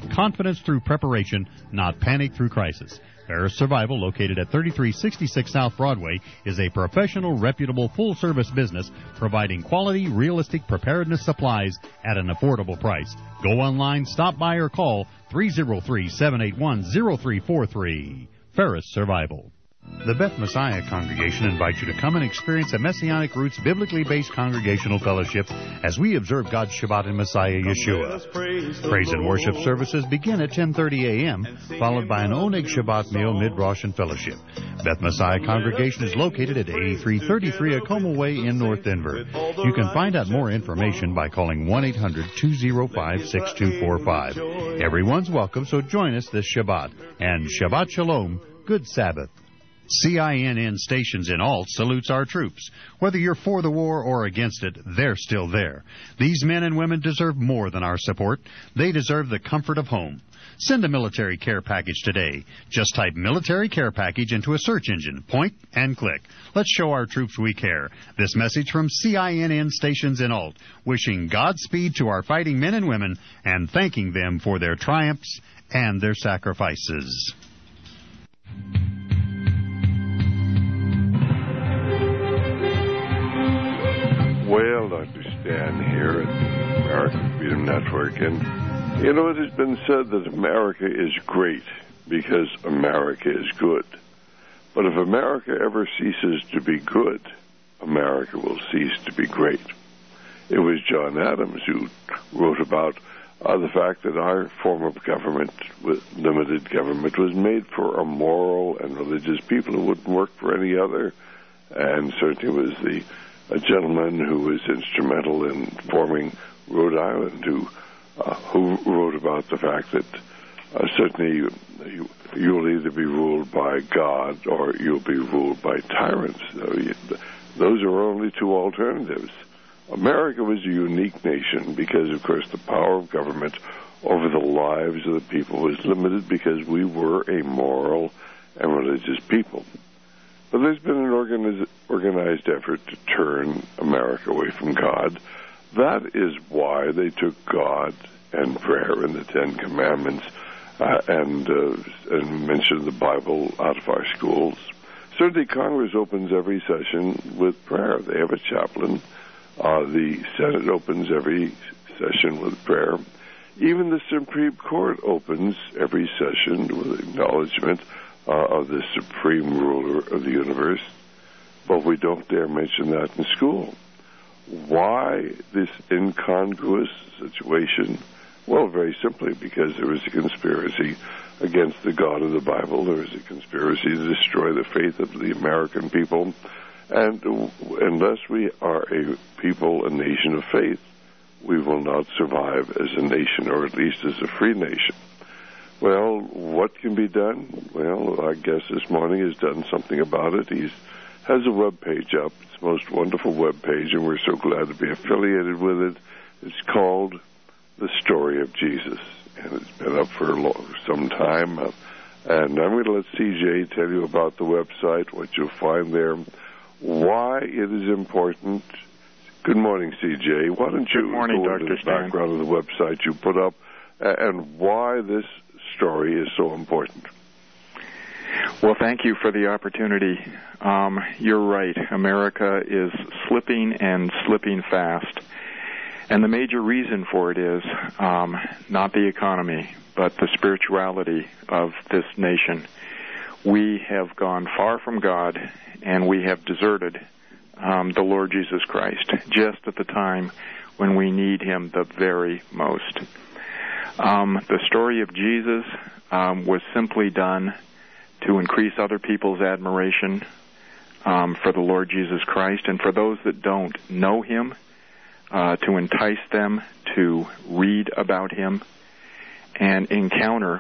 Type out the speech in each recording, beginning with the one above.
have confidence through preparation, not panic through crisis. Ferris Survival, located at 3366 South Broadway, is a professional, reputable, full-service business providing quality, realistic preparedness supplies at an affordable price. Go online, stop by, or call 303-781-0343. Ferris Survival. The Beth Messiah Congregation invites you to come and experience a Messianic Roots biblically based congregational fellowship as we observe God's Shabbat in Messiah Yeshua. Praise and worship services begin at 10:30 a.m., followed by an Oneg Shabbat meal mid-Rosh and fellowship. Beth Messiah Congregation is located at 8333 Acoma Way in North Denver. You can find out more information by calling 1-800-205-6245. Everyone's welcome, so join us this Shabbat. And Shabbat Shalom, good Sabbath. CINN Stations in Alt salutes our troops. Whether you're for the war or against it, they're still there. These men and women deserve more than our support. They deserve the comfort of home. Send a military care package today. Just type military care package into a search engine, point, and click. Let's show our troops we care. This message from CINN Stations in Alt, wishing Godspeed to our fighting men and women and thanking them for their triumphs and their sacrifices. Well, Dr. Stan here at the American Freedom Network, and you know, it has been said that America is great because America is good. But if America ever ceases to be good, America will cease to be great. It was John Adams who wrote about the fact that our form of government, with limited government, was made for a moral and religious people who wouldn't work for any other, and certainly was a gentleman who was instrumental in forming Rhode Island, who wrote about the fact that certainly you'll either be ruled by God or you'll be ruled by tyrants. Those are only two alternatives. America was a unique nation because, of course, the power of government over the lives of the people was limited because we were a moral and religious people. But there's been an organized effort to turn America away from God. That is why they took God and prayer and the Ten Commandments and mentioned the Bible out of our schools. Certainly Congress opens every session with prayer. They have a chaplain. The Senate opens every session with prayer. Even the Supreme Court opens every session with acknowledgement of the supreme ruler of the universe, but we don't dare mention that in school. Why this incongruous situation? Well, very simply because there is a conspiracy against the God of the Bible. There is a conspiracy to destroy the faith of the American people, and unless we are a people, a nation of faith, we will not survive as a nation, or at least as a free nation. Well, what can be done? Well, our guest this morning has done something about it. He has a web page up. It's the most wonderful web page, and we're so glad to be affiliated with it. It's called The Story of Jesus, and it's been up for some time. And I'm going to let CJ tell you about the website, what you'll find there, why it is important. Good morning, CJ. Why don't you go into the background of the website you put up and why this story is so important? Well, thank you for the opportunity. You're right. America is slipping and slipping fast. And the major reason for it is not the economy, but the spirituality of this nation. We have gone far from God, and we have deserted the Lord Jesus Christ just at the time when we need him the very most. The story of Jesus was simply done to increase other people's admiration for the Lord Jesus Christ, and for those that don't know him, to entice them to read about him and encounter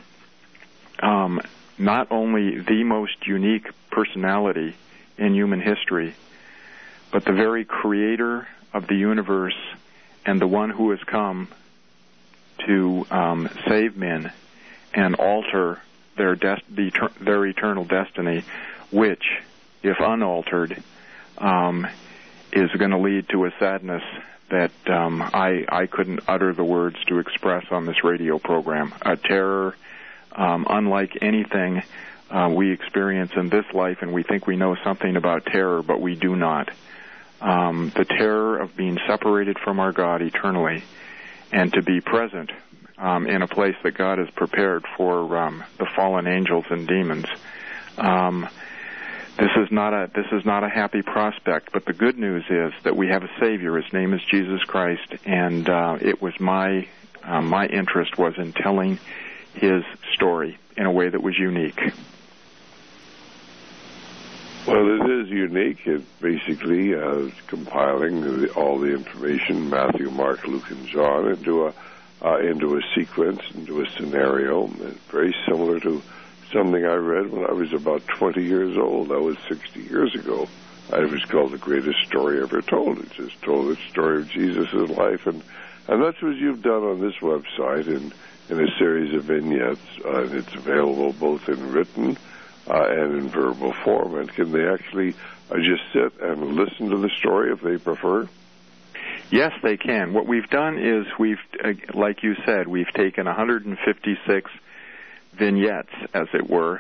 not only the most unique personality in human history, but the very creator of the universe and the one who has come to save men and alter their eternal destiny, which, if unaltered, is going to lead to a sadness that I couldn't utter the words to express on this radio program. A terror unlike anything we experience in this life, and we think we know something about terror, but we do not. The terror of being separated from our God eternally and to be present in a place that God has prepared for the fallen angels and demons. This is not a happy prospect, but the good news is that we have a Savior. His name is Jesus Christ, and it was my interest was in telling his story in a way that was unique. Well, it is unique. It basically is compiling all the information, Matthew, Mark, Luke, and John, into a sequence, into a scenario. It's very similar to something I read when I was about 20 years old. That was 60 years ago. It was called The Greatest Story Ever Told. It just told the story of Jesus' life, and that's what you've done on this website in a series of vignettes. And it's available both in written and in verbal form. And can they actually just sit and listen to the story if they prefer? Yes, they can. What we've done is like you said, we've taken 156 vignettes, as it were,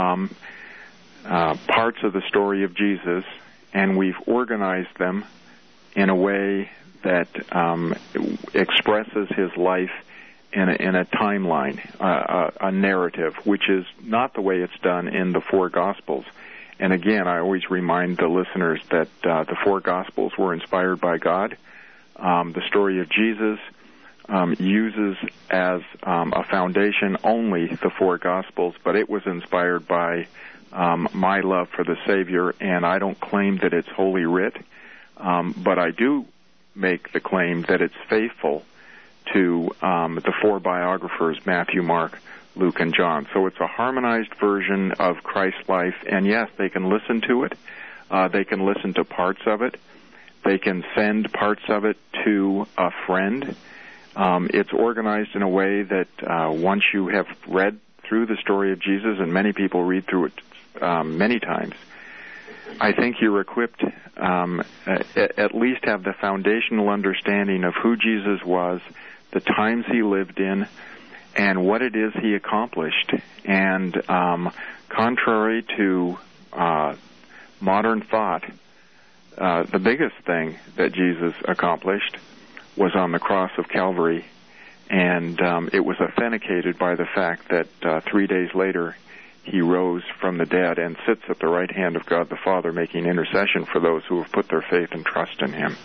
parts of the story of Jesus, and we've organized them in a way that expresses his life in a timeline, a narrative, which is not the way it's done in the four Gospels. And again, I always remind the listeners that the four Gospels were inspired by God. The story of Jesus uses as a foundation only the four Gospels, but it was inspired by my love for the Savior, and I don't claim that it's Holy Writ, but I do make the claim that it's faithful to the four biographers, Matthew, Mark, Luke, and John. So it's a harmonized version of Christ's life, and yes, they can listen to it. They can listen to parts of it. They can send parts of it to a friend. It's organized in a way that once you have read through the story of Jesus, and many people read through it many times, I think you're equipped, at least have the foundational understanding of who Jesus was, the times he lived in, and what it is he accomplished. And contrary to modern thought, the biggest thing that Jesus accomplished was on the cross of Calvary, and it was authenticated by the fact that 3 days later he rose from the dead and sits at the right hand of God the Father, making intercession for those who have put their faith and trust in him.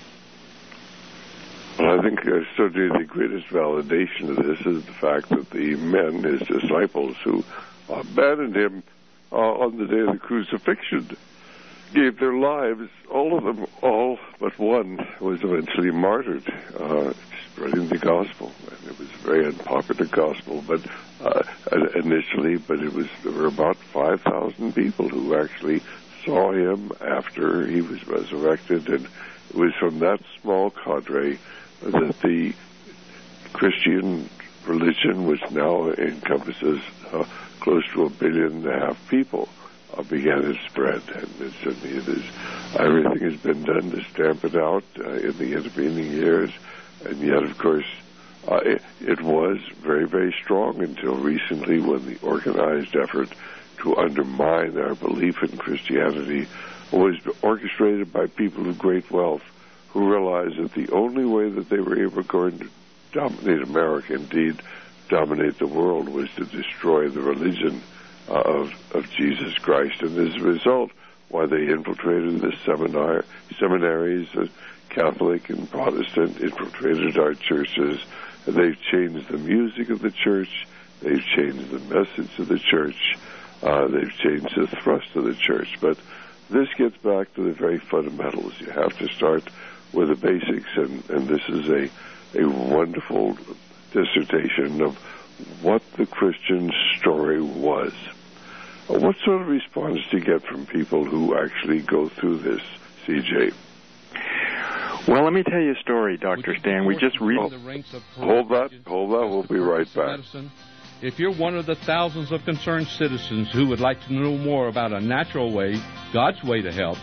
Well, I think certainly the greatest validation of this is the fact that the men, his disciples, who abandoned him on the day of the crucifixion, gave their lives, all of them, all but one, was eventually martyred, spreading the gospel. And it was a very unpopular gospel, but initially, but there were about 5,000 people who actually saw him after he was resurrected, and it was from that small cadre that the Christian religion, which now encompasses close to 1.5 billion people, began to spread. And everything has been done to stamp it out in the intervening years, and yet, of course, it was very, very strong until recently, when the organized effort to undermine our belief in Christianity was orchestrated by people of great wealth, who realized that the only way that they were ever going to dominate America, indeed dominate the world, was to destroy the religion of Jesus Christ. And as a result, why they infiltrated the seminaries, Catholic and Protestant, infiltrated our churches. And they've changed the music of the church. They've changed the message of the church. They've changed the thrust of the church. But this gets back to the very fundamentals. You have to start with the basics, and this is a wonderful dissertation of what the Christian story was. What sort of response do you get from people who actually go through this, CJ? Well, let me tell you a story, Dr. Stan. We just read... Hold that. We'll be right back. If you're one of the thousands of concerned citizens who would like to know more about a natural way, God's way to help,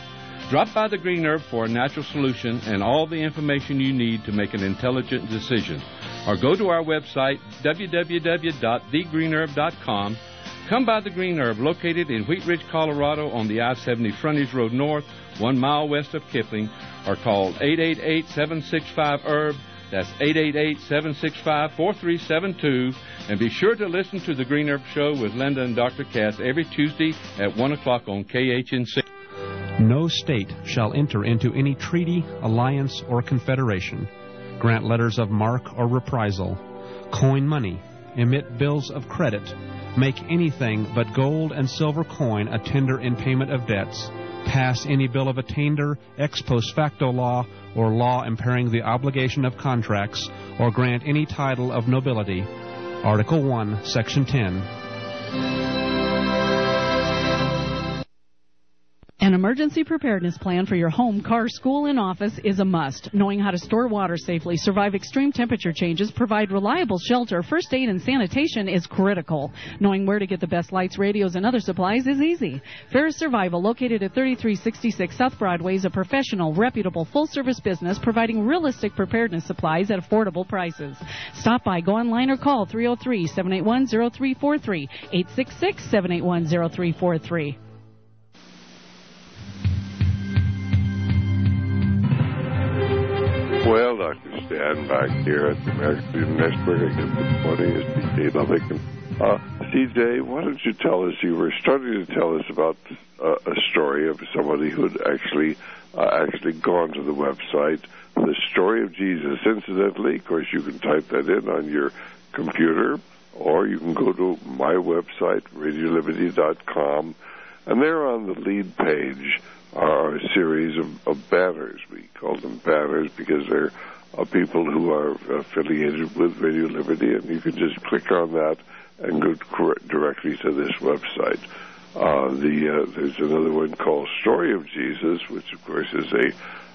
Drop by the Green Herb for a natural solution and all the information you need to make an intelligent decision. Or go to our website, www.thegreenherb.com. Come by the Green Herb, located in Wheat Ridge, Colorado, on the I-70 Frontage Road North, 1 mile west of Kipling, or call 888-765-HERB. That's 888-765-4372. And be sure to listen to the Green Herb Show with Linda and Dr. Cass every Tuesday at 1 o'clock on KHNC. No state shall enter into any treaty, alliance, or confederation, grant letters of marque or reprisal, coin money, emit bills of credit, make anything but gold and silver coin a tender in payment of debts, pass any bill of attainder, ex post facto law, or law impairing the obligation of contracts, or grant any title of nobility. Article 1, Section 10. An emergency preparedness plan for your home, car, school, and office is a must. Knowing how to store water safely, survive extreme temperature changes, provide reliable shelter, first aid, and sanitation is critical. Knowing where to get the best lights, radios, and other supplies is easy. Ferris Survival, located at 3366 South Broadway, is a professional, reputable, full-service business providing realistic preparedness supplies at affordable prices. Stop by, go online, or call 303-781-0343, 866-781-0343. Well, Dr. Stan, back here at the American Freedom Network. Again, this morning is CJ Lovick. CJ, why don't you tell us, you were starting to tell us about a story of somebody who had actually gone to the website, The Story of Jesus. Incidentally, of course, you can type that in on your computer, or you can go to my website, radioliberty.com, and there on the lead page are a series of banners. We call them banners because they're people who are affiliated with Radio Liberty, and you can just click on that and go directly to this website. There's another one called Story of Jesus, which of course is a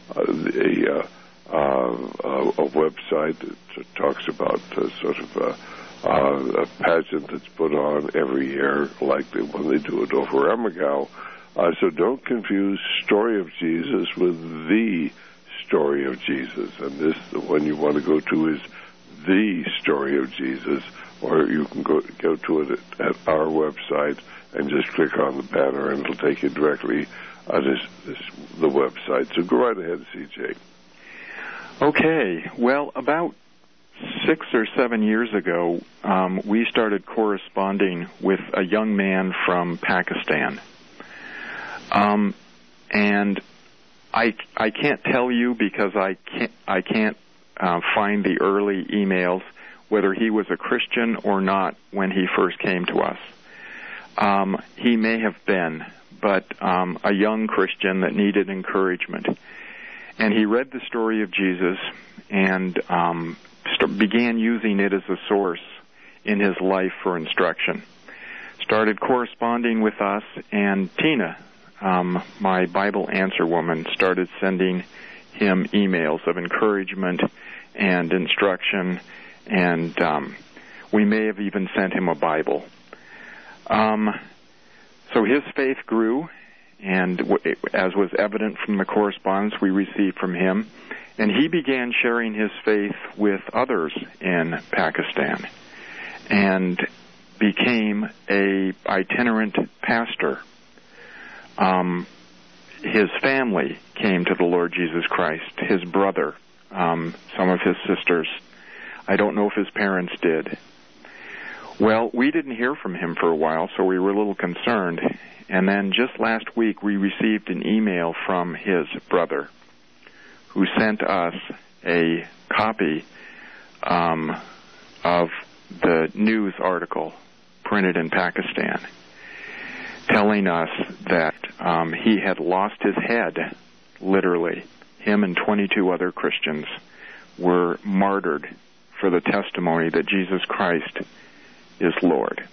website that talks about sort of a pageant that's put on every year, like when they do it over Emigao. So don't confuse Story of Jesus with The Story of Jesus. And this, the one you want to go to is The Story of Jesus, or you can go to it at our website and just click on the banner, and it'll take you directly to the website. So go right ahead, CJ. Okay. Well, about 6 or 7 years ago, we started corresponding with a young man from Pakistan. And I can't tell you because I can't find the early emails whether he was a Christian or not when he first came to us. He may have been, but a young Christian that needed encouragement. And he read the story of Jesus and began using it as a source in his life for instruction. Started corresponding with us, and Tina, my Bible answer woman, started sending him emails of encouragement and instruction, and we may have even sent him a Bible. So his faith grew, and as was evident from the correspondence we received from him, and he began sharing his faith with others in Pakistan and became a itinerant pastor. His family came to the Lord Jesus Christ, his brother, some of his sisters. I don't know if his parents did. Well, we didn't hear from him for a while, so we were a little concerned. And then just last week, we received an email from his brother who sent us a copy of the news article printed in Pakistan, telling us that he had lost his head, literally. Him and 22 other Christians were martyred for the testimony that Jesus Christ is Lord.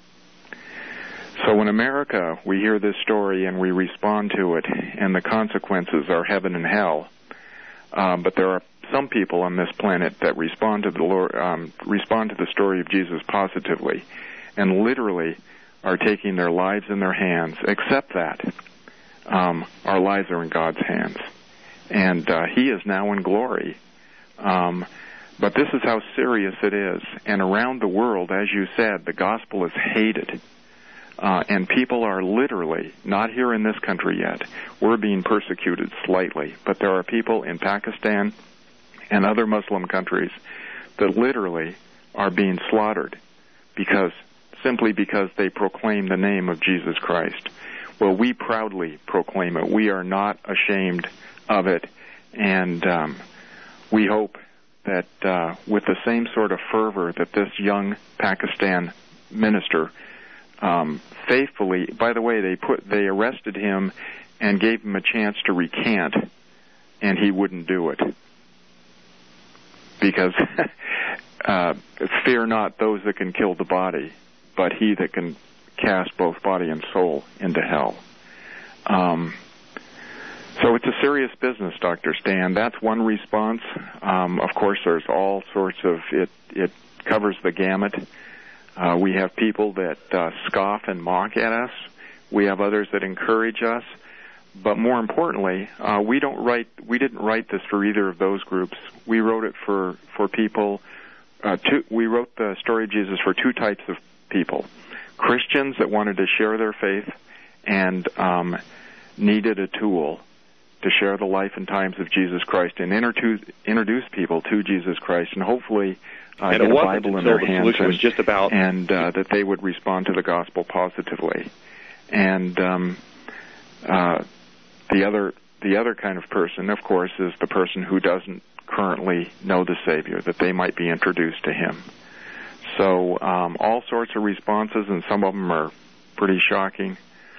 So in America, we hear this story and we respond to it, and the consequences are heaven and hell. But there are some people on this planet that respond to the story of Jesus positively, and literally are taking their lives in their hands, except that our lives are in God's hands. And He is now in glory. But this is how serious it is. And around the world, as you said, the gospel is hated. And people are literally, not here in this country yet, we're being persecuted slightly, but there are people in Pakistan and other Muslim countries that literally are being slaughtered simply because they proclaim the name of Jesus Christ. Well, we proudly proclaim it. We are not ashamed of it, and we hope that with the same sort of fervor that this young Pakistan minister faithfully, by the way, they arrested him and gave him a chance to recant, and he wouldn't do it. Because fear not those that can kill the body, but he that can cast both body and soul into hell. So it's a serious business, Dr. Stan. That's one response. Of course, there's all sorts of, it covers the gamut. We have people that scoff and mock at us. We have others that encourage us. But more importantly, we didn't write this for either of those groups. We wrote it for people. We wrote the story of Jesus for two types of people: Christians that wanted to share their faith and needed a tool to share the life and times of Jesus Christ and introduce people to Jesus Christ, and hopefully get a Bible in their hands, and that they would respond to the gospel positively. And the other kind of person, of course, is the person who doesn't currently know the Savior, that they might be introduced to Him. So all sorts of responses, and some of them are pretty shocking.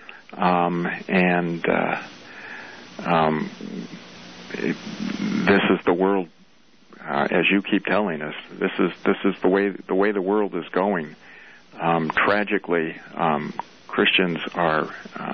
This is the world, as you keep telling us. This is the way the world is going. Tragically, Christians are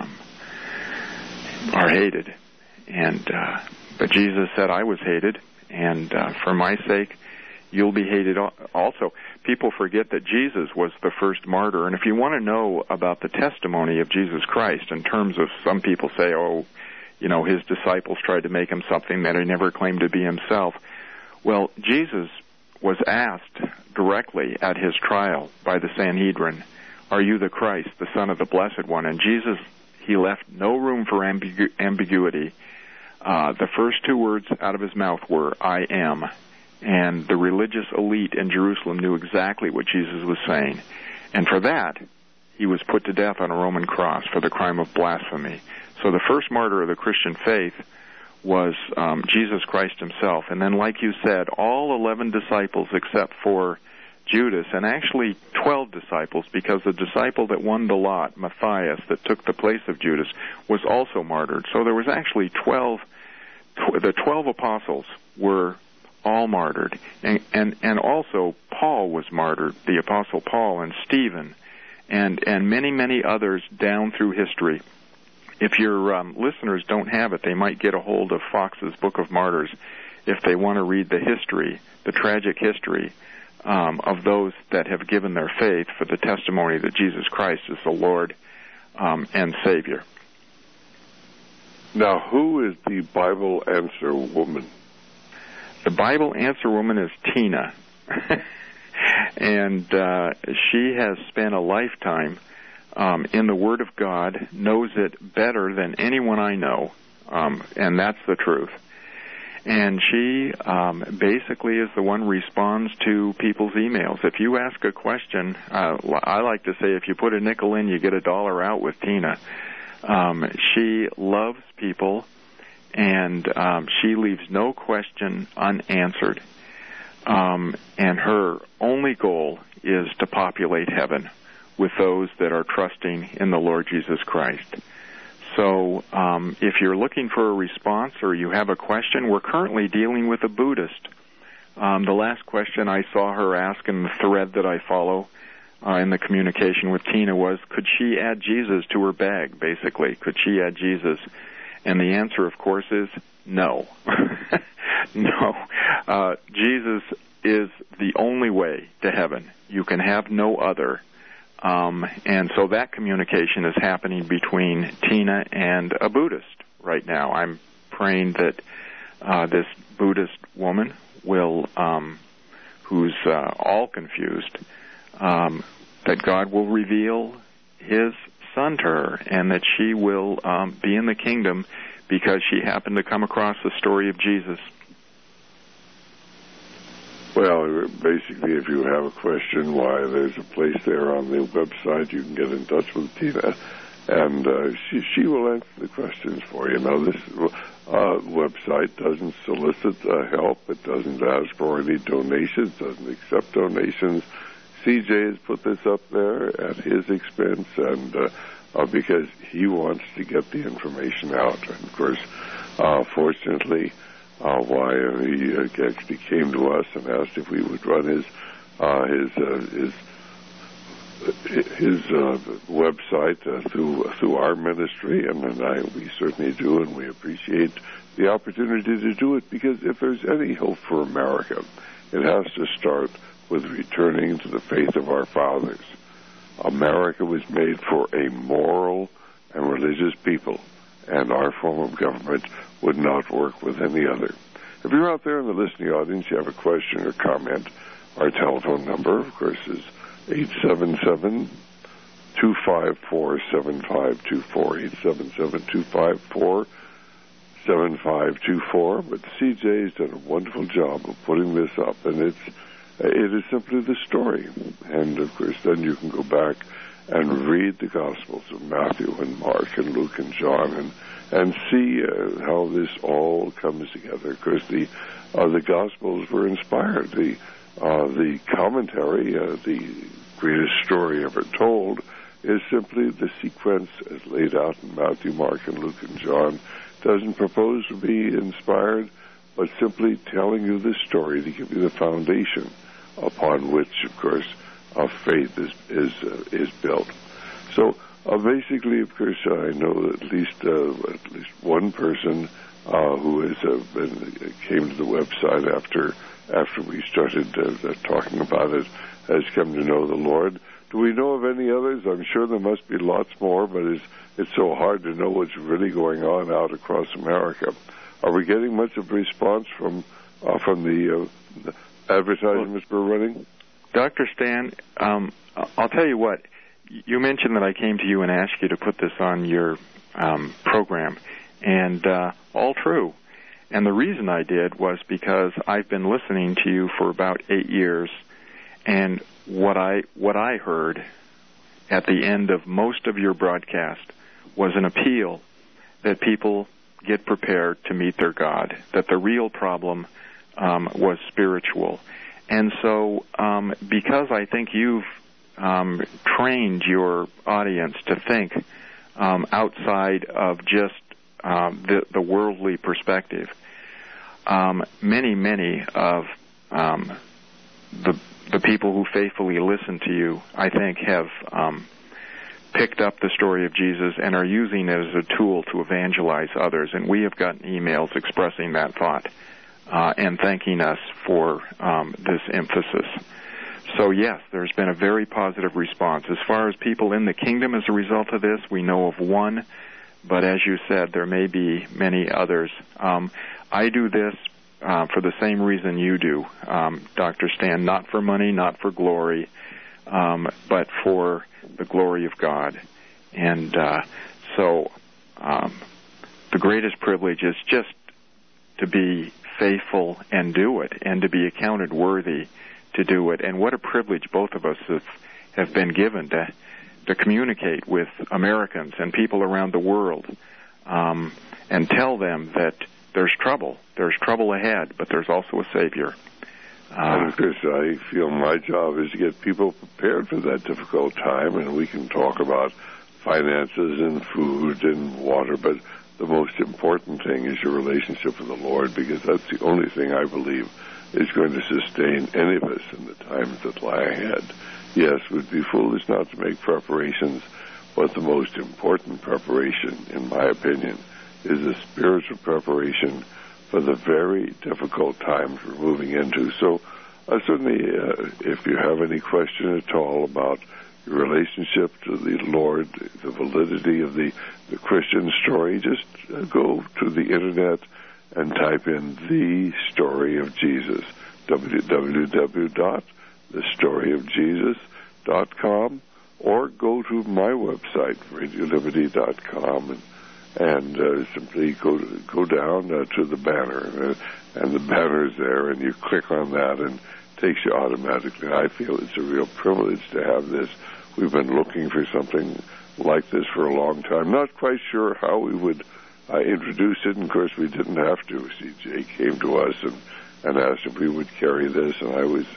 hated, but Jesus said, "I was hated, and for my sake, you'll be hated also." People forget that Jesus was the first martyr, and if you want to know about the testimony of Jesus Christ, in terms of, some people say, his disciples tried to make him something that he never claimed to be himself. Well, Jesus was asked directly at his trial by the Sanhedrin, "Are you the Christ, the Son of the Blessed One?" And Jesus, he left no room for ambiguity. The first two words out of his mouth were, "I am." And the religious elite in Jerusalem knew exactly what Jesus was saying. And for that, he was put to death on a Roman cross for the crime of blasphemy. So the first martyr of the Christian faith was Jesus Christ himself. And then, like you said, all 11 disciples except for Judas, and actually 12 disciples, because the disciple that won the lot, Matthias, that took the place of Judas, was also martyred. So there was actually 12. The 12 apostles were all martyred. And also Paul was martyred, the Apostle Paul, and Stephen, and many, many others down through history. If your listeners don't have it, they might get a hold of Fox's Book of Martyrs if they want to read the history, the tragic history of those that have given their faith for the testimony that Jesus Christ is the Lord and Savior. Now, who is the Bible answer woman? The Bible answer woman is Tina. And she has spent a lifetime in the Word of God, knows it better than anyone I know, and that's the truth. And she basically is the one who responds to people's emails. If you ask a question, I like to say if you put a nickel in, you get $1 out with Tina. She loves people, and she leaves no question unanswered. And her only goal is to populate heaven with those that are trusting in the Lord Jesus Christ. So if you're looking for a response or you have a question, we're currently dealing with a Buddhist. The last question I saw her ask in the thread that I follow in the communication with Tina was, could she add Jesus to her bag, basically? Could she add Jesus? And the answer, of course, is no. No. Jesus is the only way to heaven. You can have no other. And so that communication is happening between Tina and a Buddhist right now. I'm praying that this Buddhist woman will, who's all confused, that God will reveal His Son to her, and that she will be in the kingdom because she happened to come across the story of Jesus. Well, basically, if you have a question, why, there's a place there on the website. You can get in touch with Tina, and she will answer the questions for you. Now, this website doesn't solicit help. It doesn't ask for any donations, doesn't accept donations. CJ has put this up there at his expense, and because he wants to get the information out. And, of course, fortunately, why he actually came to us and asked if we would run his website through our ministry, and we certainly do, and we appreciate the opportunity to do it, because if there's any hope for America, it has to start with returning to the faith of our fathers. America was made for a moral and religious people, and our form of government would not work with any other. If you're out there in the listening audience, you have a question or comment, our telephone number, of course, is 877-254-7524, 877-254-7524. But CJ's done a wonderful job of putting this up, and it is simply the story. And, of course, then you can go back and read the Gospels of Matthew and Mark and Luke and John and see how this all comes together. Of course, the Gospels were inspired. The commentary, the greatest story ever told, is simply the sequence as laid out in Matthew, Mark, and Luke and John. Doesn't propose to be inspired, but simply telling you this story to give you the foundation upon which, of course, faith is built. So basically, of course, I know at least one person who has came to the website after we started talking about it has come to know the Lord. Do we know of any others? I'm sure there must be lots more, but it's so hard to know what's really going on out across America. Are we getting much of a response from the advertisements we're running? Dr. Stan, I'll tell you what. You mentioned that I came to you and asked you to put this on your program, and all true. And the reason I did was because I've been listening to you for about 8 years, and what I heard at the end of most of your broadcast was an appeal that people get prepared to meet their God, that the real problem was spiritual. And so because I think you've trained your audience to think outside of just the worldly perspective, many of the people who faithfully listen to you, I think, have picked up the story of Jesus and are using it as a tool to evangelize others. And we have gotten emails expressing that thought and thanking us for this emphasis. So, yes, there's been a very positive response. As far as people in the kingdom as a result of this, we know of one, but as you said, there may be many others. I do this for the same reason you do, Dr. Stan, not for money, not for glory, but for the glory of God. And so the greatest privilege is just to be faithful and do it, and to be accounted worthy to do it. And what a privilege both of us have been given to communicate with Americans and people around the world and tell them that there's trouble ahead, but there's also a Savior. And of course, I feel my job is to get people prepared for that difficult time, and we can talk about finances and food and water, but the most important thing is your relationship with the Lord, because that's the only thing I believe is going to sustain any of us in the times that lie ahead. Yes, it would be foolish not to make preparations, but the most important preparation, in my opinion, is a spiritual preparation for the very difficult times we're moving into. So certainly, if you have any question at all about your relationship to the Lord, the validity of the Christian story, just go to the Internet and type in The Story of Jesus, www.thestoryofjesus.com, or go to my website, radioliberty.com, and simply go down to the banner, and the banner is there, and you click on that, and it takes you automatically. I feel it's a real privilege to have this. We've been looking for something like this for a long time. Not quite sure how we would introduce it, and of course we didn't have to. CJ came to us and asked if we would carry this, and I was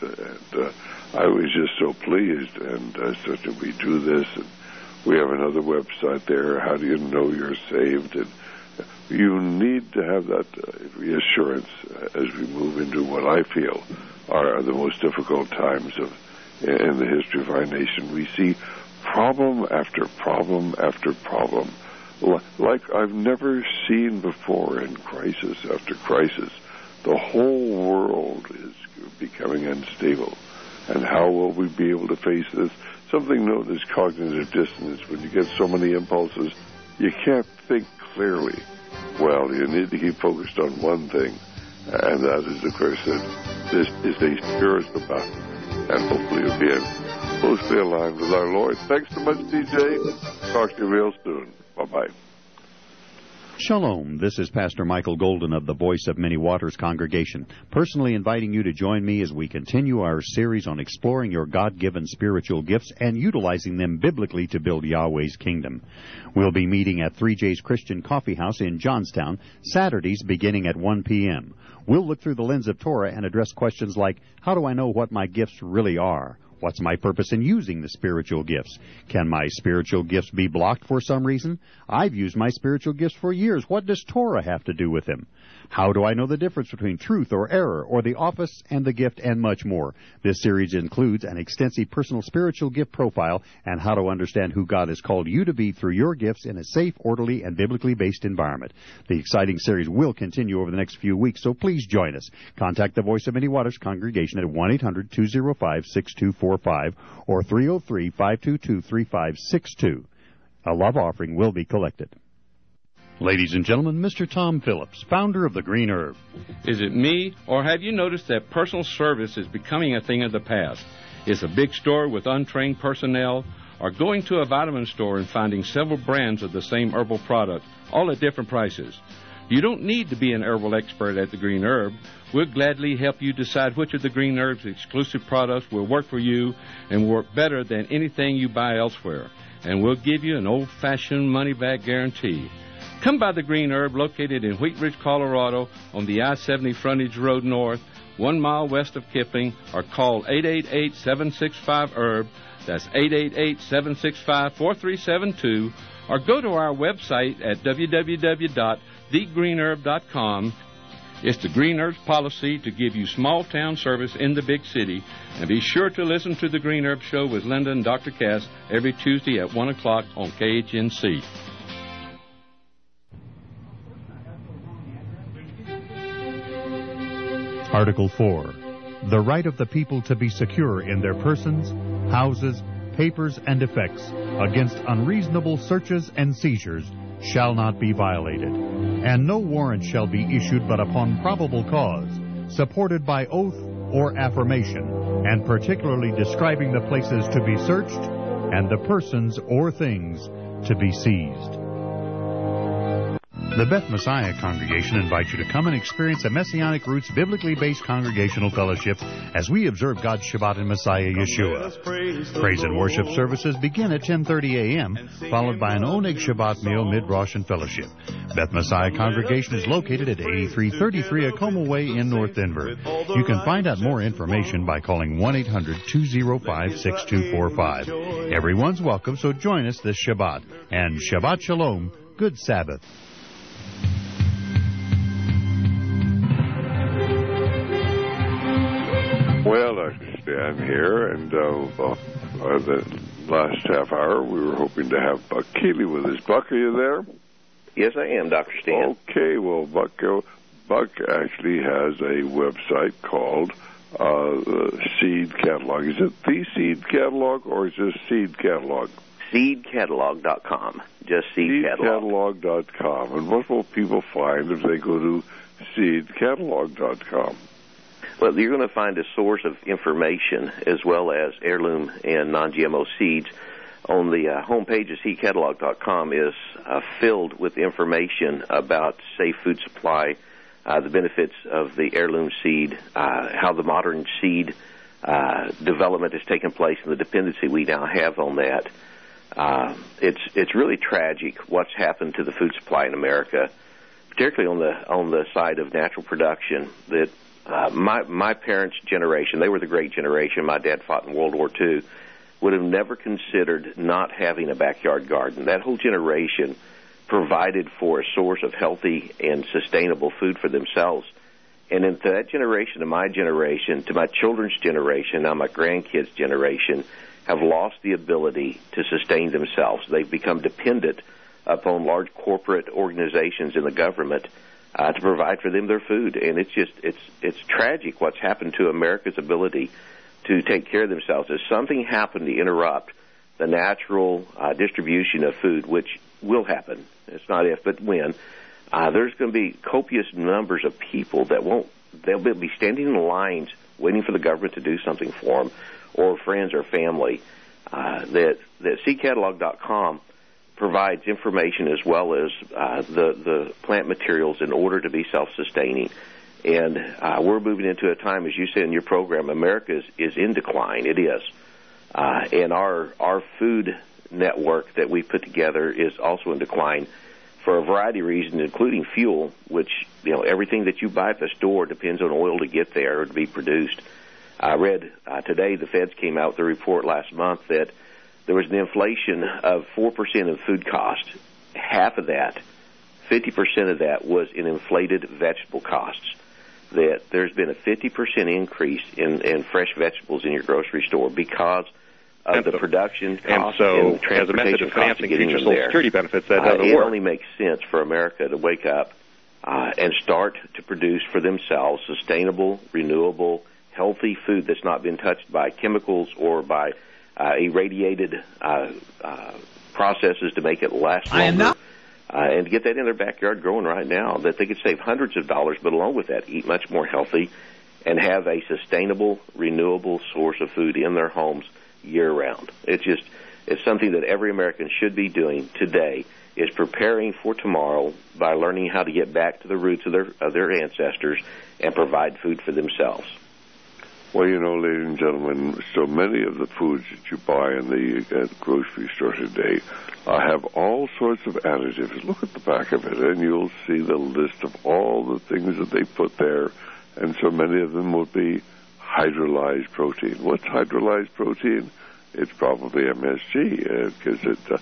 just so pleased, and so that we do this. And we have another website there, How Do You Know You're Saved? And you need to have that reassurance as we move into what I feel are the most difficult times in the history of our nation. We see problem after problem after problem, like I've never seen before in crisis after crisis. The whole world is becoming unstable. And how will we be able to face this? Something known as cognitive dissonance. When you get so many impulses, you can't think clearly. Well, you need to keep focused on one thing, and that is, of course, that this is a spiritual battle, and hopefully it'll be closely aligned with our Lord. Thanks so much, DJ. Talk to you real soon. Bye-bye. Shalom, this is Pastor Michael Golden of the Voice of Many Waters congregation, personally inviting you to join me as we continue our series on exploring your God-given spiritual gifts and utilizing them biblically to build Yahweh's kingdom. We'll be meeting at 3J's Christian Coffee House in Johnstown, Saturdays beginning at 1 p.m. We'll look through the lens of Torah and address questions like, how do I know what my gifts really are? What's my purpose in using the spiritual gifts? Can my spiritual gifts be blocked for some reason? I've used my spiritual gifts for years. What does Torah have to do with them? How do I know the difference between truth or error, or the office and the gift, and much more? This series includes an extensive personal spiritual gift profile and how to understand who God has called you to be through your gifts in a safe, orderly, and biblically based environment. The exciting series will continue over the next few weeks, so please join us. Contact the Voice of Many Waters congregation at 1-800-205-6245 or 303-522-3562. A love offering will be collected. Ladies and gentlemen, Mr. Tom Phillips, founder of the Green Herb. Is it me, or have you noticed that personal service is becoming a thing of the past? Is a big store with untrained personnel, or going to a vitamin store and finding several brands of the same herbal product, all at different prices? You don't need to be an herbal expert at the Green Herb. We'll gladly help you decide which of the Green Herb's exclusive products will work for you and work better than anything you buy elsewhere. And we'll give you an old-fashioned money-back guarantee. Come by the Green Herb, located in Wheat Ridge, Colorado, on the I-70 Frontage Road North, 1 mile west of Kipling, or call 888-765-HERB. That's 888-765-4372. Or go to our website at www.thegreenherb.com. It's the Green Herb's policy to give you small-town service in the big city. And be sure to listen to the Green Herb Show with Linda and Dr. Cass every Tuesday at 1 o'clock on KHNC. Article 4. The right of the people to be secure in their persons, houses, papers, and effects against unreasonable searches and seizures shall not be violated, and no warrant shall be issued but upon probable cause, supported by oath or affirmation, and particularly describing the places to be searched and the persons or things to be seized. The Beth Messiah congregation invites you to come and experience a Messianic Roots biblically based congregational fellowship as we observe God's Shabbat in Messiah Yeshua. Praise and worship services begin at 10:30 a.m., followed by an Oneg Shabbat meal, mid-Rosh, and fellowship. Beth Messiah congregation is located at 8333 Acoma Way in North Denver. You can find out more information by calling 1-800-205-6245. Everyone's welcome, so join us this Shabbat. And Shabbat Shalom, good Sabbath. Well, Dr. Stan here, and the last half hour we were hoping to have Buck Keeley with us. Buck, are you there? Yes, I am, Dr. Stan. Okay, well, Buck actually has a website called seed catalog. Is it the seed catalog or is it seed catalog? Seedcatalog.com. Just seedcatalog. Seedcatalog.com. And what will people find if they go to seedcatalog.com? Well, you're going to find a source of information as well as heirloom and non-GMO seeds. On the homepage of seedcatalog.com is filled with information about safe food supply, the benefits of the heirloom seed, how the modern seed development has taken place, and the dependency we now have on that. It's really tragic what's happened to the food supply in America, particularly on the side of natural production. That my parents' generation, they were the great generation. My dad fought in World War II. Would have never considered not having a backyard garden. That whole generation provided for a source of healthy and sustainable food for themselves. And into that generation, to my generation, to my children's generation, now my grandkids' generation, have lost the ability to sustain themselves. They've become dependent upon large corporate organizations in the government to provide for them their food. And it's tragic what's happened to America's ability to take care of themselves. If something happened to interrupt the natural distribution of food, which will happen, it's not if, but when, there's going to be copious numbers of people that they'll be standing in lines waiting for the government to do something for them, or friends or family. That seedcatalog.com provides information as well as the plant materials in order to be self-sustaining. And we're moving into a time, as you said in your program, America is in decline. It is. And our food network that we put together is also in decline for a variety of reasons, including fuel, which, everything that you buy at the store depends on oil to get there or to be produced. I read today the Feds came out with a report last month that there was an inflation of 4% in food costs. Half of that, 50% of that, was in inflated vegetable costs. That there's been a 50% increase in fresh vegetables in your grocery store because of the production costs and transportation costs of getting them there. Security benefits that doesn't it work. only makes sense for America to wake up and start to produce for themselves sustainable, renewable, healthy food that's not been touched by chemicals or by irradiated processes to make it last longer. And get that in their backyard growing right now, that they could save hundreds of dollars, but along with that, eat much more healthy and have a sustainable, renewable source of food in their homes year-round. It's something that every American should be doing today, is preparing for tomorrow by learning how to get back to the roots of their ancestors and provide food for themselves. Well, ladies and gentlemen, so many of the foods that you buy in the grocery store today have all sorts of additives. Look at the back of it, and you'll see the list of all the things that they put there, and so many of them will be hydrolyzed protein. What's hydrolyzed protein? It's probably MSG, because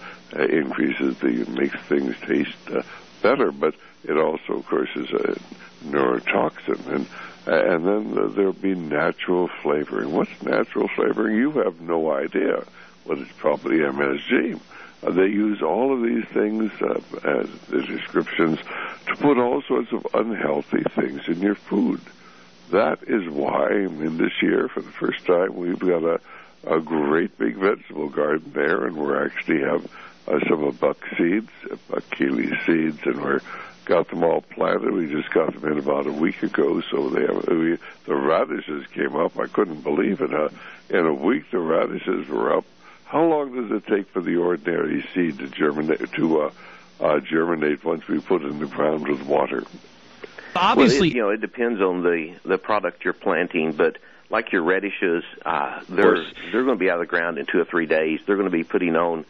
it makes things taste better, but it also, of course, is a neurotoxin, and then there'll be natural flavoring. What's natural flavoring? You have no idea, but it's probably MSG. They use all of these things as the descriptions to put all sorts of unhealthy things in your food. That is why, this year, for the first time, we've got a great big vegetable garden there, and we actually have some of buck seeds, Achilles seeds, and we're got them all planted. We just got them in about a week ago, so the radishes came up. I couldn't believe it. In a week, the radishes were up. How long does it take for the ordinary seed to germinate once we put it in the ground with water? Obviously, it depends on the product you're planting, but like your radishes, they're going to be out of the ground in 2 or 3 days. They're going to be putting on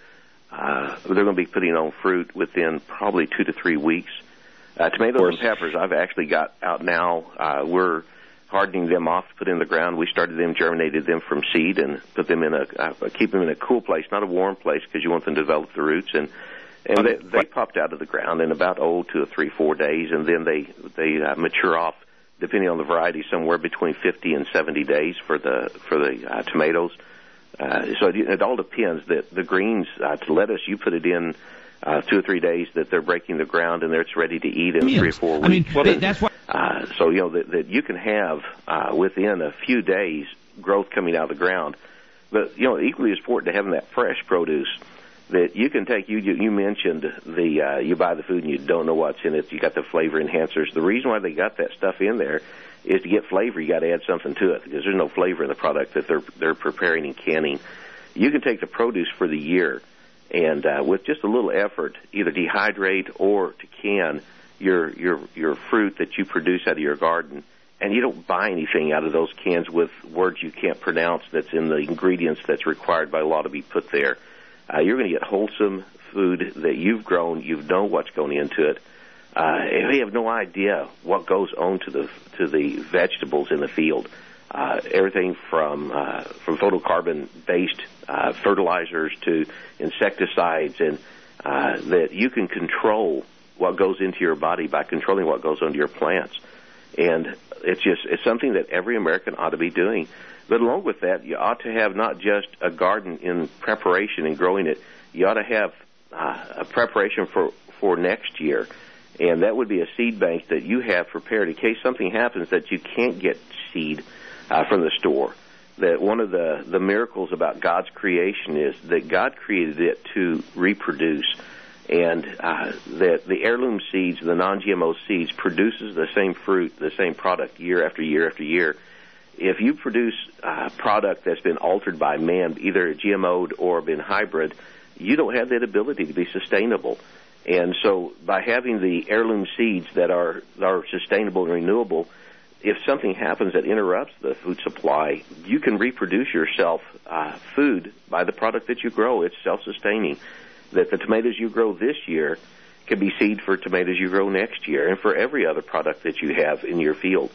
fruit within probably 2 to 3 weeks. Tomatoes and peppers, I've actually got out now. We're hardening them off to put in the ground. We started them, germinated them from seed, and put them keep them in a cool place, not a warm place, because you want them to develop the roots. And they popped out of the ground in about 2 or 3, 4 days, and then they mature off, depending on the variety, somewhere between 50 and 70 days for the tomatoes. So it all depends. The greens, to lettuce, you put it in 2 or 3 days that they're breaking the ground and it's ready to eat in 3 or 4 weeks. That's why So, that you can have within a few days growth coming out of the ground. But, equally as important to having that fresh produce that you can take. You mentioned you buy the food and you don't know what's in it. You got the flavor enhancers. The reason why they got that stuff in there is to get flavor. You got to add something to it because there's no flavor in the product that they're preparing and canning. You can take the produce for the year and with just a little effort, either dehydrate or to can your fruit that you produce out of your garden, and you don't buy anything out of those cans with words you can't pronounce that's in the ingredients that's required by law to be put there. You're going to get wholesome food that you've grown. You know what's going into it. We have no idea what goes on to the vegetables in the field. Everything from photocarbon-based fertilizers to insecticides, and that you can control what goes into your body by controlling what goes onto your plants. And it's something that every American ought to be doing. But along with that, you ought to have not just a garden in preparation and growing it. You ought to have a preparation for next year. And that would be a seed bank that you have prepared in case something happens that you can't get seed from the store. That one of the miracles about God's creation is that God created it to reproduce. And that the heirloom seeds, the non-GMO seeds, produces the same fruit, the same product year after year after year. If you produce a product that's been altered by man, either GMO'd or been hybrid, you don't have that ability to be sustainable. And so by having the heirloom seeds that are sustainable and renewable, if something happens that interrupts the food supply, you can reproduce yourself food by the product that you grow. It's self-sustaining. That the tomatoes you grow this year can be seed for tomatoes you grow next year and for every other product that you have in your field.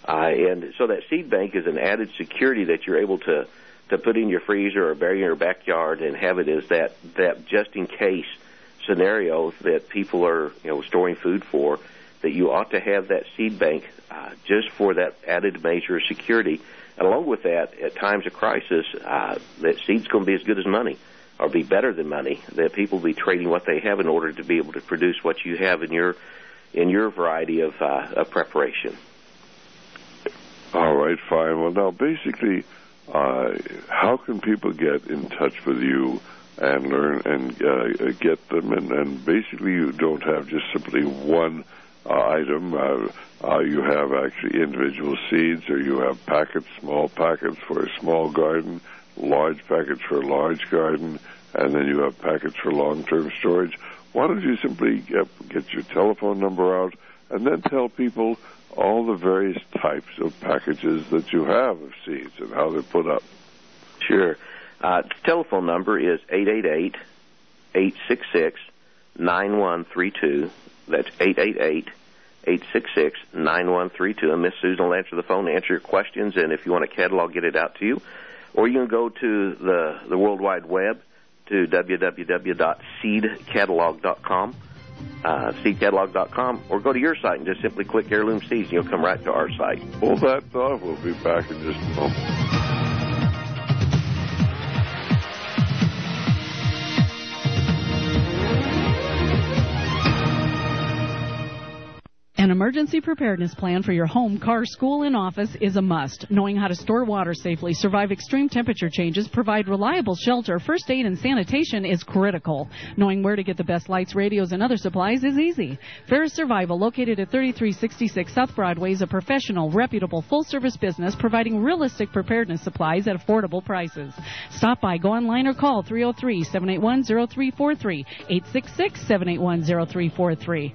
And so that seed bank is an added security that you're able to put in your freezer or bury in your backyard and have it as that just-in-case scenario that people are storing food for, that you ought to have that seed bank just for that added measure of security. And along with that, at times of crisis, that seed's going to be as good as money, or be better than money, that people will be trading what they have in order to be able to produce what you have in your variety of preparation. All right, fine. Well, now, basically, how can people get in touch with you and learn and get them? And basically, you don't have just simply one item. You have actually individual seeds, or you have packets, small packets for a small garden, large packets for a large garden, and then you have packets for long-term storage. Why don't you simply get your telephone number out and then tell people all the various types of packages that you have of seeds and how they're put up? Sure. The telephone number is 888-866-9132. That's 888-866-9132. And Miss Susan will answer the phone to answer your questions, and if you want a catalog, get it out to you. Or you can go to the World Wide Web to www.seedcatalog.com, seedcatalog.com, or go to your site and just simply click Heirloom Seeds, and you'll come right to our site. Well, that thought. We'll be back in just a moment. An emergency preparedness plan for your home, car, school, and office is a must. Knowing how to store water safely, survive extreme temperature changes, provide reliable shelter, first aid, and sanitation is critical. Knowing where to get the best lights, radios, and other supplies is easy. Ferris Survival, located at 3366 South Broadway, is a professional, reputable, full-service business providing realistic preparedness supplies at affordable prices. Stop by, go online, or call 303-781-0343, 866-781-0343.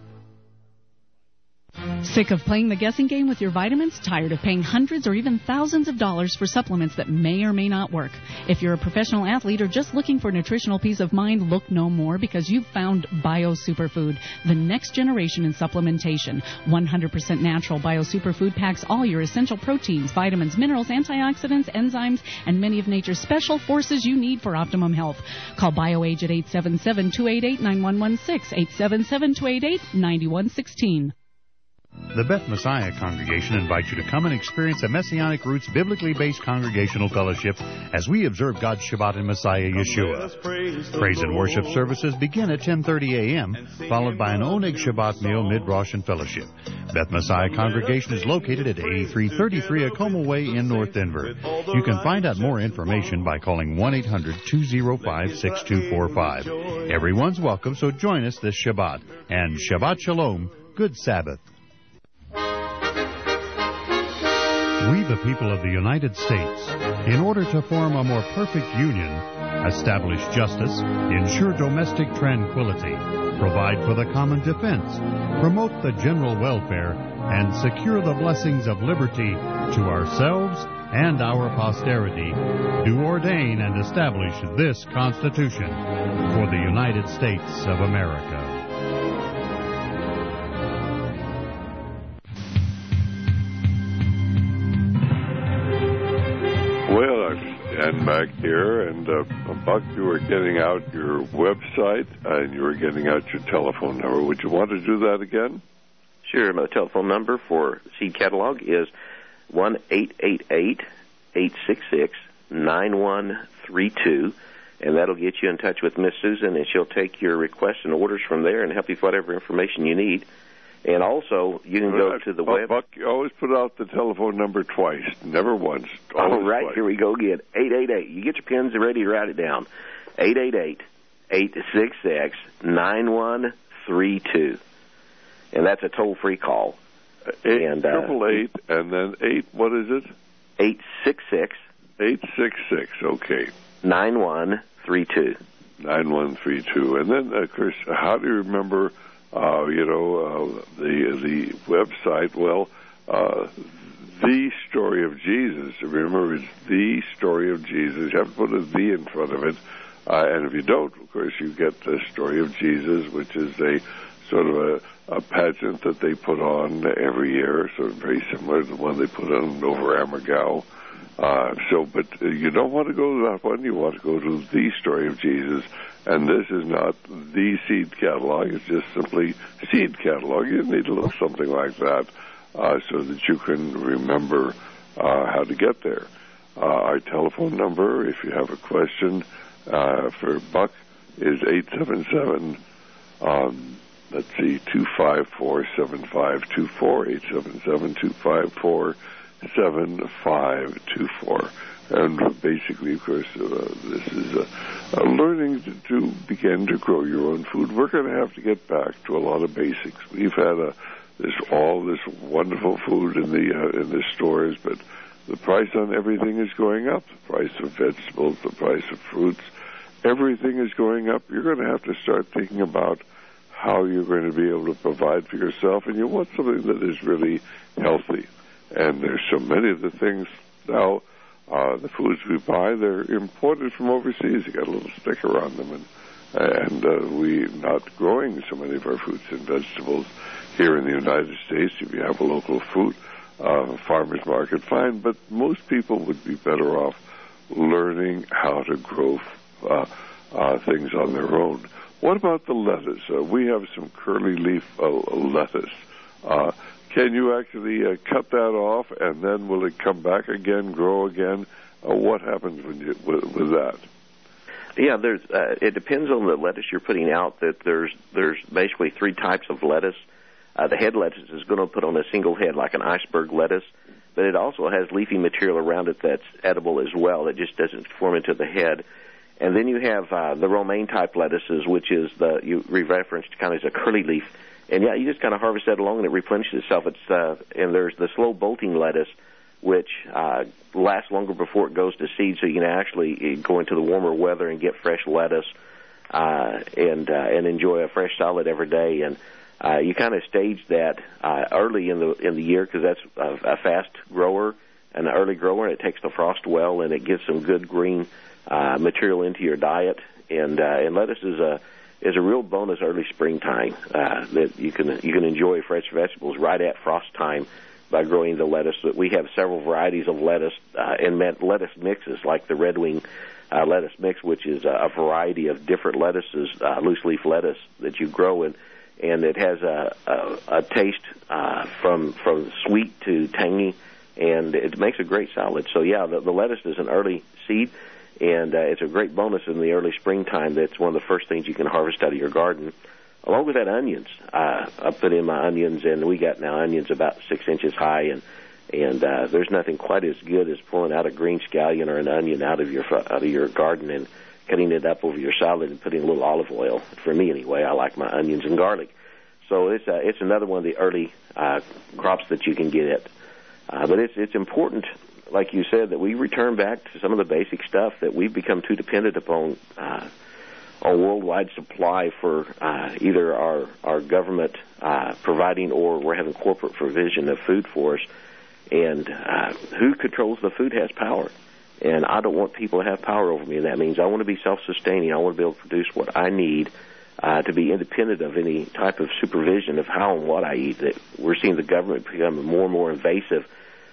Sick of playing the guessing game with your vitamins? Tired of paying hundreds or even thousands of dollars for supplements that may or may not work? If you're a professional athlete or just looking for nutritional peace of mind, look no more, because you've found Bio Superfood, the next generation in supplementation. 100% natural Bio Superfood packs all your essential proteins, vitamins, minerals, antioxidants, enzymes, and many of nature's special forces you need for optimum health. Call BioAge at 877-288-9116, 877-288-9116. The Beth Messiah Congregation invites you to come and experience a Messianic Roots biblically based congregational fellowship as we observe God's Shabbat in Messiah Yeshua. Praise and worship services begin at 10:30 a.m., followed by an Oneg Shabbat meal mid-Rosh and fellowship. Beth Messiah Congregation is located at 8333 Acoma Way in North Denver. You can find out more information by calling 1-800-205-6245. Everyone's welcome, so join us this Shabbat. And Shabbat Shalom, good Sabbath. We, the people of the United States, in order to form a more perfect union, establish justice, ensure domestic tranquility, provide for the common defense, promote the general welfare, and secure the blessings of liberty to ourselves and our posterity, do ordain and establish this Constitution for the United States of America. Well, I'm back here, and Buck, you were getting out your website, and you were getting out your telephone number. Would you want to do that again? Sure. My telephone number for Seed Catalog is 1-888-866-9132, and that'll get you in touch with Miss Susan, and she'll take your requests and orders from there and help you with whatever information you need. And also, you can go to the web. Buck, you always put out the telephone number twice, never once. All right, twice. Here we go again. 888. You get your pens ready to write it down. 888-866-9132. And that's a toll-free call. 888, and then 8, what is it? 866. 866, okay. 9132. 9132. And then, of course, how do you remember, the website? Well, The Story of Jesus. Remember, it's The Story of Jesus. You have to put a "the" in front of it. And if you don't, of course, you get The Story of Jesus, which is a sort of a pageant that they put on every year, sort of very similar to the one they put on over Ammergau. But you don't want to go to that one. You want to go to The Story of Jesus. And this is not the Seed Catalog. It's just simply Seed Catalog. You need a little something like that so that you can remember how to get there. Our telephone number, if you have a question for Buck, is 877, 254-7524, 877-254-7524. And basically, of course, this is learning to begin to grow your own food. We're going to have to get back to a lot of basics. We've had all this wonderful food in the stores, but the price on everything is going up. The price of vegetables, the price of fruits, everything is going up. You're going to have to start thinking about how you're going to be able to provide for yourself, and you want something that is really healthy. And there's so many of the things now. The foods we buy, they're imported from overseas. They got a little sticker on them, and we're not growing so many of our fruits and vegetables here in the United States. If you have a local fruit farmer's market, fine, but most people would be better off learning how to grow things on their own. What about the lettuce? We have some curly leaf lettuce. Can you actually cut that off, and then will it come back again, grow again? What happens with that? Yeah, it depends on the lettuce you're putting out. That there's basically three types of lettuce. The head lettuce is going to put on a single head, like an iceberg lettuce, but it also has leafy material around it that's edible as well. It just doesn't form into the head. And then you have the romaine type lettuces, which is you referenced kind of as a curly leaf. And yeah, you just kind of harvest that along, and it replenishes itself. And there's the slow bolting lettuce, which lasts longer before it goes to seed, so you can actually go into the warmer weather and get fresh lettuce and enjoy a fresh salad every day. And you kind of stage that early in the year, because that's a fast grower, an early grower, and it takes the frost well, and it gives some good green material into your diet. And lettuce is a real bonus early springtime that you can enjoy fresh vegetables right at frost time by growing the lettuce. We have several varieties of lettuce and lettuce mixes, like the Red Wing lettuce mix, which is a variety of different lettuces, loose leaf lettuce that you grow. And and it has a taste from sweet to tangy, and it makes a great salad. So yeah, the lettuce is an early seed, and it's a great bonus in the early springtime. That's one of the first things you can harvest out of your garden. Along with that, onions. I put in my onions, and we got now onions about 6 inches high, and there's nothing quite as good as pulling out a green scallion or an onion out of your garden and cutting it up over your salad and putting a little olive oil. For me, anyway, I like my onions and garlic. So it's another one of the early crops that you can get. But it's important, like you said, that we return back to some of the basic stuff that we've become too dependent upon on worldwide supply for either our government providing, or we're having corporate provision of food for us. And who controls the food has power. And I don't want people to have power over me. And that means I want to be self-sustaining. I want to be able to produce what I need to be independent of any type of supervision of how and what I eat. That we're seeing the government become more and more invasive,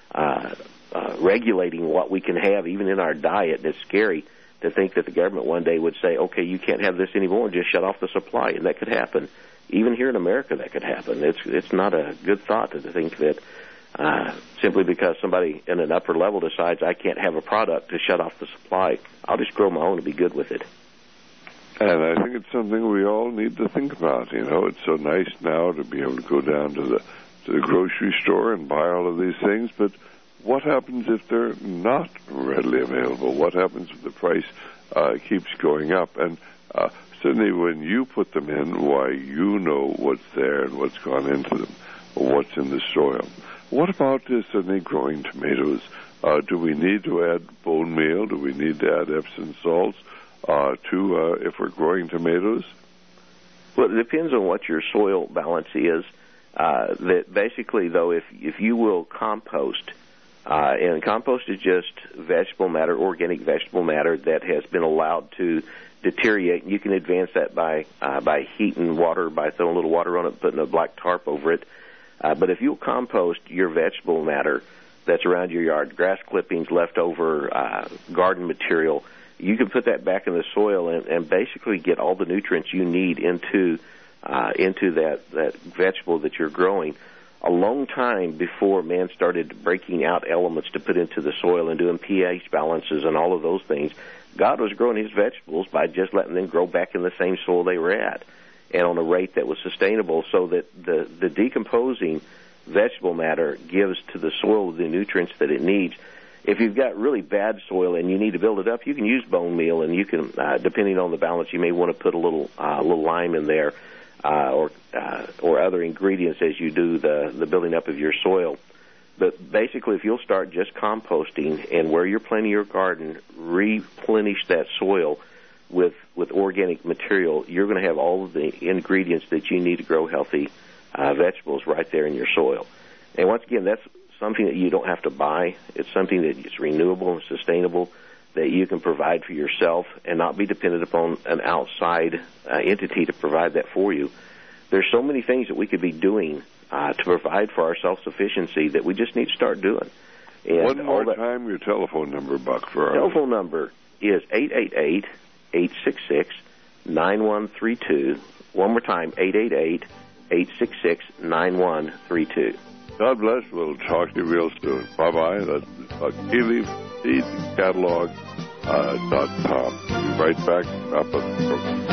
regulating what we can have, even in our diet. And it's scary to think that the government one day would say, okay, you can't have this anymore, and just shut off the supply. And that could happen. Even here in America, that could happen. It's not a good thought to think that simply because somebody in an upper level decides I can't have a product to shut off the supply, I'll just grow my own and be good with it. And I think it's something we all need to think about. You know, it's so nice now to be able to go down to the grocery store and buy all of these things, but what happens if they're not readily available? What happens if the price keeps going up? And certainly when you put them in, why, you know what's there and what's gone into them, or what's in the soil. What about suddenly growing tomatoes? Do we need to add bone meal? Do we need to add Epsom salts if we're growing tomatoes? Well, it depends on what your soil balance is. That basically, though, if you will compost, and compost is just vegetable matter, organic vegetable matter that has been allowed to deteriorate. You can advance that by heating water, by throwing a little water on it, putting a black tarp over it. But if you'll compost your vegetable matter that's around your yard, grass clippings, leftover garden material, you can put that back in the soil and basically get all the nutrients you need into that vegetable that you're growing. A long time before man started breaking out elements to put into the soil and doing pH balances and all of those things, God was growing his vegetables by just letting them grow back in the same soil they were at, and on a rate that was sustainable, so that the decomposing vegetable matter gives to the soil the nutrients that it needs. If you've got really bad soil and you need to build it up, you can use bone meal, and you can, depending on the balance, you may want to put a little lime in there, or other ingredients as you do the building up of your soil. But basically, if you'll start just composting, and where you're planting your garden, replenish that soil with organic material, you're going to have all of the ingredients that you need to grow healthy vegetables right there in your soil. And once again, that's something that you don't have to buy. It's something that is renewable and sustainable, that you can provide for yourself and not be dependent upon an outside entity to provide that for you. There's so many things that we could be doing to provide for our self-sufficiency that we just need to start doing. And one more time, your telephone number, Buck. For our telephone number is 888-866-9132. One more time, 888-866-9132. God bless. We'll talk to you real soon. Bye-bye. That's KiwiSeedCatalog.com. Be right back. Wrap up the program.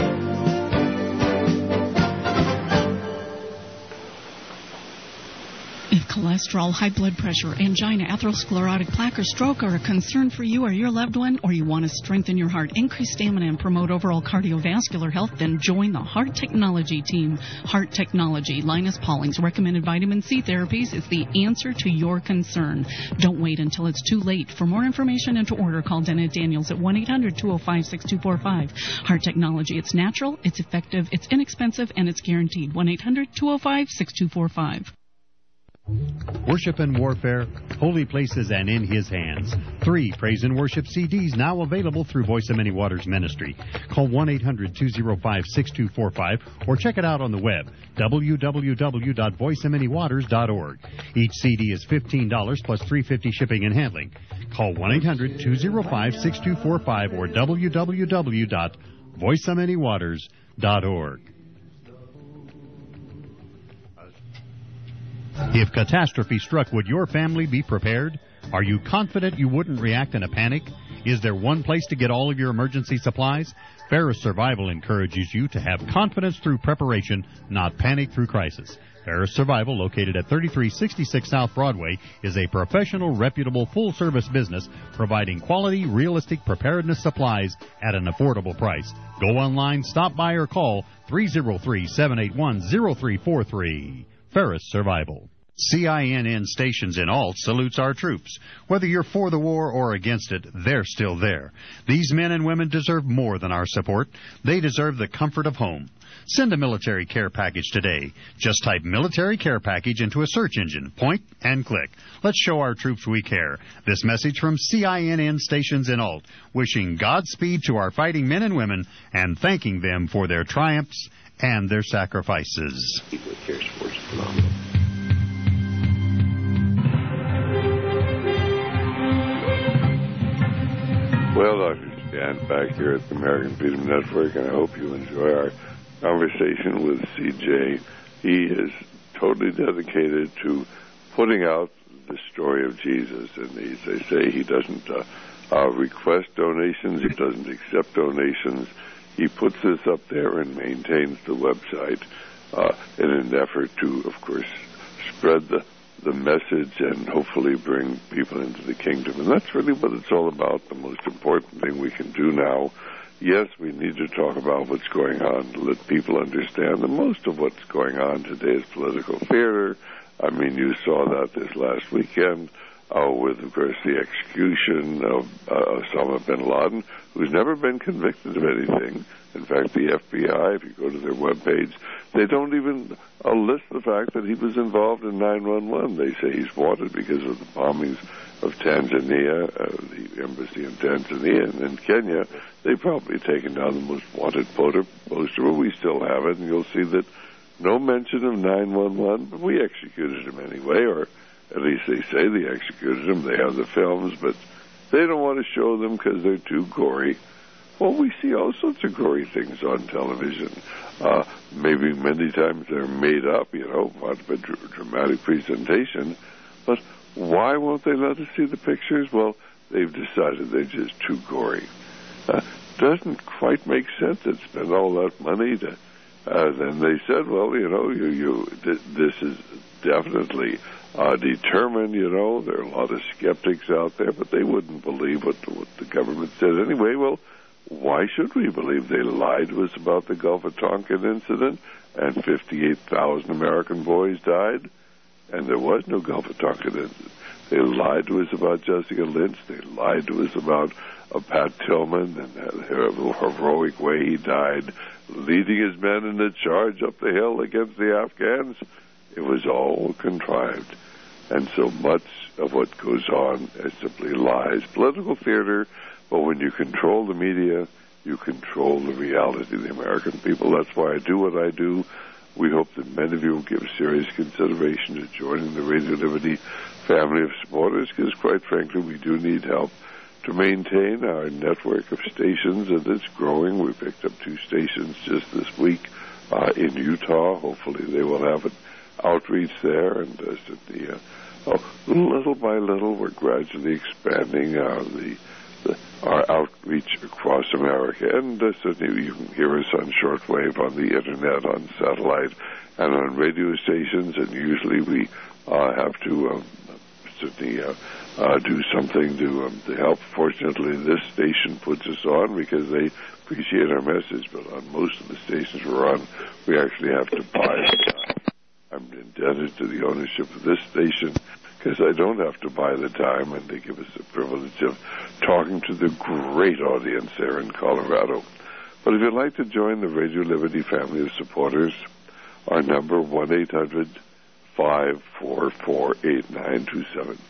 If cholesterol, high blood pressure, angina, atherosclerotic plaque, or stroke are a concern for you or your loved one, or you want to strengthen your heart, increase stamina, and promote overall cardiovascular health, then join the Heart Technology team. Heart Technology, Linus Pauling's recommended vitamin C therapies, is the answer to your concern. Don't wait until it's too late. For more information and to order, call Dennett Daniels at 1-800-205-6245. Heart Technology, it's natural, it's effective, it's inexpensive, and it's guaranteed. 1-800-205-6245. Worship and Warfare, Holy Places and In His Hands. 3 praise and worship CDs now available through Voice of Many Waters Ministry. Call 1-800-205-6245 or check it out on the web, www.voiceofmanywaters.org. Each CD is $15 plus $3.50 shipping and handling. Call 1-800-205-6245 or www.voiceofmanywaters.org. If catastrophe struck, would your family be prepared? Are you confident you wouldn't react in a panic? Is there one place to get all of your emergency supplies? Ferris Survival encourages you to have confidence through preparation, not panic through crisis. Ferris Survival, located at 3366 South Broadway, is a professional, reputable, full-service business providing quality, realistic preparedness supplies at an affordable price. Go online, stop by, or call 303-781-0343. Ferris Survival. CINN Stations in Alt salutes our troops. Whether you're for the war or against it, they're still there. These men and women deserve more than our support. They deserve the comfort of home. Send a military care package today. Just type military care package into a search engine. Point and click. Let's show our troops we care. This message from CINN Stations in Alt, wishing Godspeed to our fighting men and women and thanking them for their triumphs and their sacrifices. People at Care Sports is phenomenal. Well, Dr. Stan, back here at the American Freedom Network, and I hope you enjoy our conversation with CJ. He is totally dedicated to putting out the story of Jesus, and as they say, he doesn't request donations, he doesn't accept donations. He puts this up there and maintains the website in an effort to, of course, spread the message and hopefully bring people into the kingdom. And that's really what it's all about, the most important thing we can do now. Yes, we need to talk about what's going on to let people understand that most of what's going on today is political theater. I mean, you saw that this last weekend with, of course, the execution of Osama bin Laden, who's never been convicted of anything. In fact, the FBI, if you go to their webpage, they don't even list the fact that he was involved in 9/11. They say he's wanted because of the bombings of Tanzania, the embassy in Tanzania, and in Kenya. They've probably taken down the most wanted poster, but we still have it, and you'll see that no mention of 9/11, but we executed him anyway, or at least they say they executed him. They have the films, but they don't want to show them because they're too gory. Well, we see all sorts of gory things on television. Maybe many times they're made up, part of a dramatic presentation. But why won't they let us see the pictures? Well, they've decided they're just too gory. Doesn't quite make sense to spend all that money to... then they said, well, this is definitely determined, There are a lot of skeptics out there, but they wouldn't believe what the government said anyway. Well, why should we believe? They lied to us about the Gulf of Tonkin incident, and 58,000 American boys died, and there was no Gulf of Tonkin incident. They lied to us about Jessica Lynch. They lied to us about Pat Tillman and the heroic way he died, leading his men in a charge up the hill against the Afghans. It was all contrived. And so much of what goes on is simply lies, political theater. But when you control the media, you control the reality of the American people. That's why I do what I do. We hope that many of you will give serious consideration to joining the Radio Liberty family of supporters, because quite frankly, we do need help to maintain our network of stations, and it's growing. We picked up 2 stations just this week in Utah. Hopefully they will have an outreach there, and little by little, we're gradually expanding our outreach across America. And certainly you can hear us on shortwave, on the Internet, on satellite, and on radio stations, and usually we have to do something to help. Fortunately, this station puts us on because they appreciate our message, but on most of the stations we're on, we actually have to buy the time. I'm indebted to the ownership of this station because I don't have to buy the time, and they give us the privilege of talking to the great audience there in Colorado. But if you'd like to join the Radio Liberty family of supporters, our number 1-800-544-8927.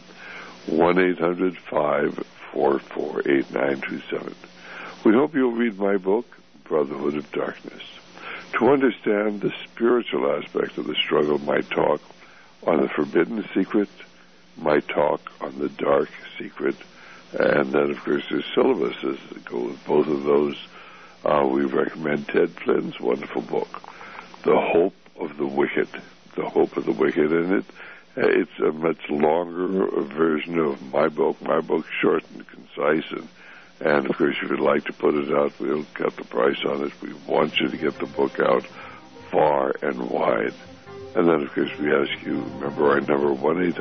1-800-544-8927. We hope you'll read my book, Brotherhood of Darkness. To understand the spiritual aspect of the struggle, my talk on the forbidden secret, my talk on the dark secret, and then, of course, there's syllabuses that go with both of those. We recommend Ted Flynn's wonderful book, The Hope of the Wicked. The Hope of the Wicked, and it It's a much longer version of my book. My book's short and concise, and of course, if you'd like to put it out, we'll cut the price on it. We want you to get the book out far and wide. And then, of course, we ask you, remember our number,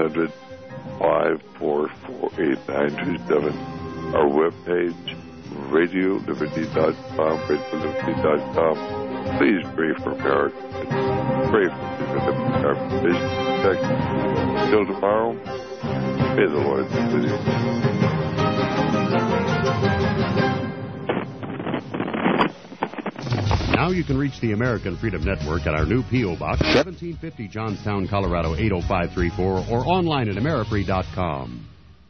1-800-544-8927. Our webpage, radioliberty.com, radioliberty.com. Please pray for America. Pray for our vision. Till tomorrow, may the Lord be with you. Now you can reach the American Freedom Network at our new P.O. Box, 1750 Johnstown, Colorado, 80534, or online at amerifree.com.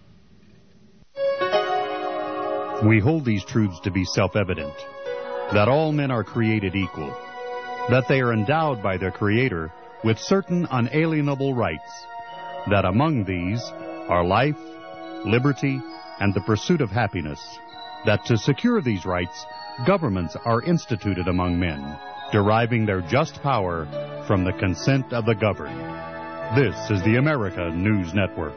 We hold these truths to be self-evident, that all men are created equal, that they are endowed by their Creator with certain unalienable rights, that among these are life, liberty, and the pursuit of happiness, that to secure these rights, governments are instituted among men, deriving their just power from the consent of the governed. This is the America News Network.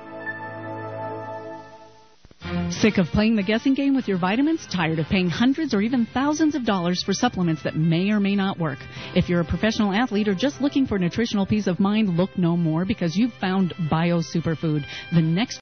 Sick of playing the guessing game with your vitamins? Tired of paying hundreds or even thousands of dollars for supplements that may or may not work? If you're a professional athlete or just looking for nutritional peace of mind, look no more, because you've found Bio Superfood, the next